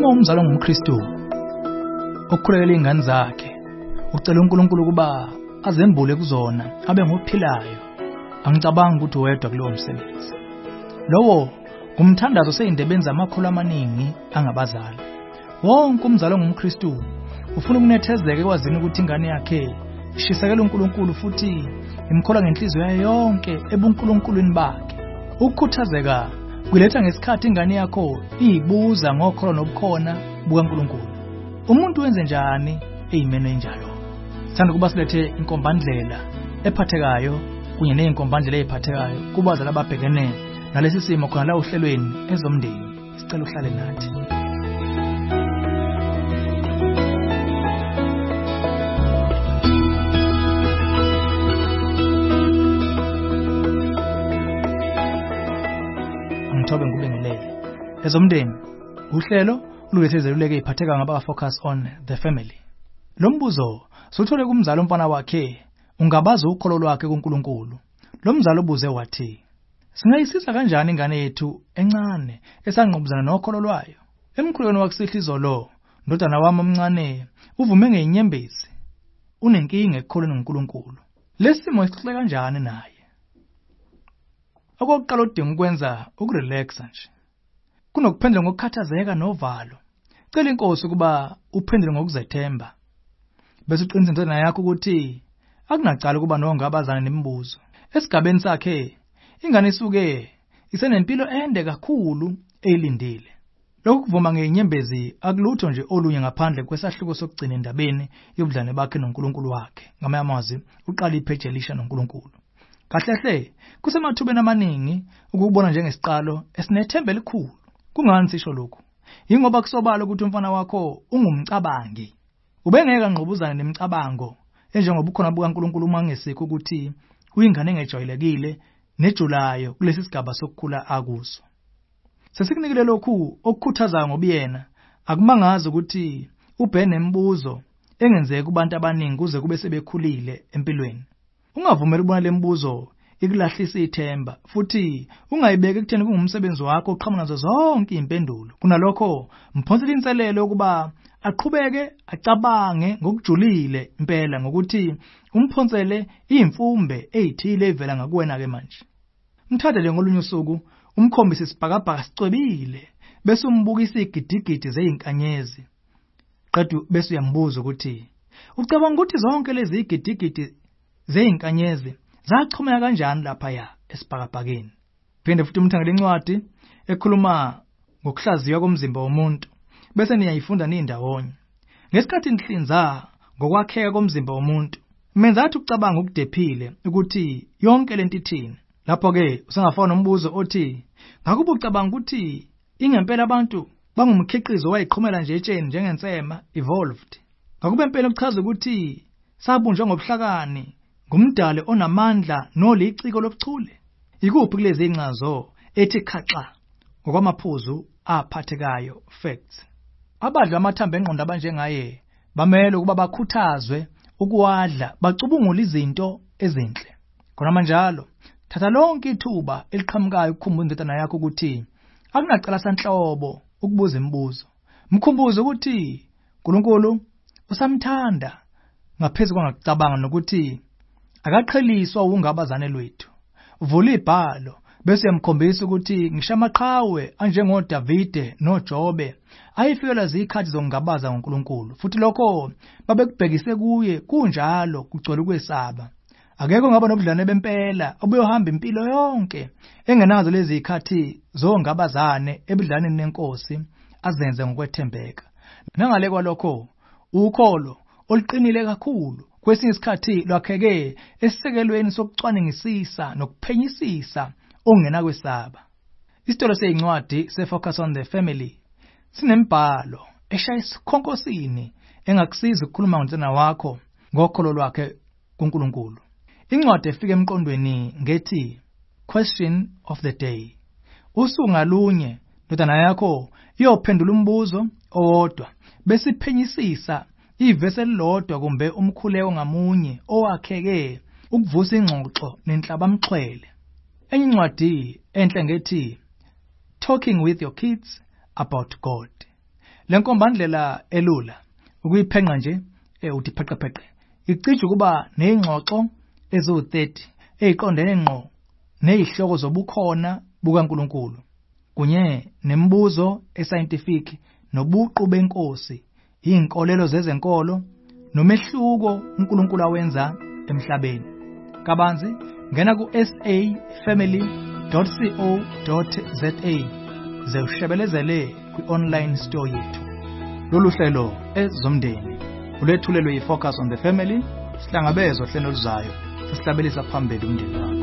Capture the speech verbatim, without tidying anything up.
Uma umzali ongumKristu okukhulela izingane zakhe ucela uNkulunkulu kuba azembule kuzona abe ngophilayo, angicabangi ukuthi wedwa kulowo msebenzi. Lowo ngumthandazo seyindebeni zamakhulu amaningi angabazali. Wonke umzali ongumKristu ufuna ukunethezeka ekwazini ukuthi ingane yakhe ishisekela uNkulunkulu futhi imkholwa ngenhliziyo yayo yonke ebuNkulunkulwini bakhe. Ukukhuthazeka kuletha ngesikhathi ingane yakho iyibuza ngokholo nobukhona bukaNkulunkulu. Umuntu wenze njani eyimeno enjalo? Sithanda kuba silethe inkombandlela ephathekayo kunye neinkombandlela eziphathekayo kubazali ababhekene nalesi simo khona la uhlelweni ezomndeni. Sicela uhlale nathi. Angithobe ngikubengelele. Ezomndeni uhlelo luletheluleke iphatheka ngaba focus on the family. Lo mbuzo sothole kumzali umfana wakhe ungabaza ukholo lwakhe kuNkulunkulu. Lo mzali ubuze wathi, singayisiza kanjani ingane yethu encane esangqubuzana nokholo lwayo? Emkhulweni wakusihla izolo, ndodana wami omncane uvume ngeinyembezi. Unenkinga ekukholweni ngoNkulunkulu. Lesimo isixoxe kanjani naye? Okokuqala udinga ukwenza ukurelaxa nje. Kunokuphendula ngokukhathazeka novalo. Cela inkosi kuba uphendule ngokuzethemba. Bese uqinisa indodana yakho ukuthi akunacala kuba nongabazana nemibuzo. Esigabeni sakhe ingane isuke isenempilo ende kakhulu eyilindile. Lokhu kuvuma ngeinyembezi akulutho nje olunye ngaphandle kwesahluko sokugcina endabeni yobudlane bakhe noNkulunkulu wakhe. Ngamanye amazwi uqala ipheje elisha noNkulunkulu. Kahlehle kusemathubeni amaningi ukubona njengesiqalo esinethemba elikhulu. Kungani sisho lokhu? Ingoba kusobala ukuthi umfana wakho ungumcabangi. Ubengeke ngqubuzana nemicabango enjengoba ukhona bukaNkulunkulu mangesikho ukuthi uyingane engejwayelekile nejulayo kulesi sigaba sokukhula akuso. Sesikunikile lokhu okukhuthaza ngobiyena, akumangazi ukuthi ubhene imibuzo engenzeka kubantu abaningi kuze kube sebekhulile empilweni. Ungavumeli ukubona lembuzo ikulahlisa ithemba futhi ungayibeki ekutheni kungumsebenzi wakho uqhamuka nazo zonke impendulo. Kunalokho mphonsela inselelo ukuba aqhubeke acabange ngokujulile impela ngokuthi umphonsele imfumbe ezithile evela ngakuwena ke manje. Mthathele ngolunye usuku umkhombisa isibhakabhaka sicwebile bese umbukisa igidigidi zezinkanyezi. Qedwe bese uyambuza ukuthi ucabanga ukuthi zonke lezi igidigidi zezinkanyezi zachumeka kanjani lapha ya esibhakabhakeni? Phinde futhi umthangele incwadi ekhuluma ngokuhlaziywa komzimba womuntu bese niyayifunda nindawonye. Ngesikhathi nihlinza ngokwakheka komzimba womuntu menza athi ucabanga ukudephile ukuthi yonke lento ithini. Lapho ke usengafana nombuzo othi ngakuba ucabanga ukuthi ingempela abantu bangumkhiqizo wayiqhumela nje etsheni njengensema evolved. Ngakube impela ukuchaza ukuthi sabunjwa ngobuhlakani ngumdali onamandla noliciko lobuchule. Ikuphi kulezi incazo ethi khaxa ngokwamaphuzu aphathekayo facts? Abadla amathambo engqondo abanjengaye bamele ukuba bakhuthazwe ukuwadla bacubungula izinto ezinhle. Khona manjalo thatha lonke ithuba eliqhamukayo ukukhumbuza indodana yakho ukuthi akunacala sanhlobo ukubuza imibuzo. Mkhumbuze ukuthi uNkulunkulu usamthanda ngaphezulu kwangakucabanga nokuthi akaqheliswa ungabazane lwethu. Vula ibhalo bese uyamkhombisa ukuthi ngisho amaqhawe anjengoDavide noJobe ayifikela zikhathi zokungabaza ngoNkulunkulu futhi lokho babekubhekise kuye kunjalo kugcwele ukwesaba. Akekho ngaba nobudlane bempela obuyohamba impilo yonke engenazo lezi zikhathi zongabazane ebudlaneni nenkosi azenze ngokwethembeka. Nangale kwalokho ukholo oluqinile kakhulu kwesinye isikhathi lwakheke esisekelweni sokucwaningisisa nokuphenyisisa ongena kwesaba. Isitolo seyincwadi se-Focus on the Family sinembhalo eshaya isikhonkosini engakusiza ukukhuluma ngomntwana wakho ngokholo lwakhe kuNkulunkulu. Incwadi efika emqondweni ngethi Question of the Day. Usuku ngalunye ndodana yakho iyophendula umbuzo owodwa bese iphenyisisa ivesi elilodwa kumbe umkhuleko ngamunye owakheke ukuvusa ingxoxo nenhlabamxhwele. Enye incwadi enhle ngethi Talking with your kids about God. Le nkombandlela elula ukuyiphenqa nje eh uthi pheqepheqe icija kuba nezingxoxo eziwu thirty eziqondene ngqo nezihloko zobukhona bukaNkulunkulu kunye nemibuzo escientific nobuqu benkosi, inkolelo zezenkolo nomehluko uNkulunkulu awenza emhlabeni. Kabanzi ngena ku s a family dot co dot za ze ushebelezele kwi-online store yethu. Lolu hlelo ezomndeni ulethulelwe yi-Focus on the Family, sihlangabezwa hlelo luzayo sesihlabelisa phambili umndeni wakho.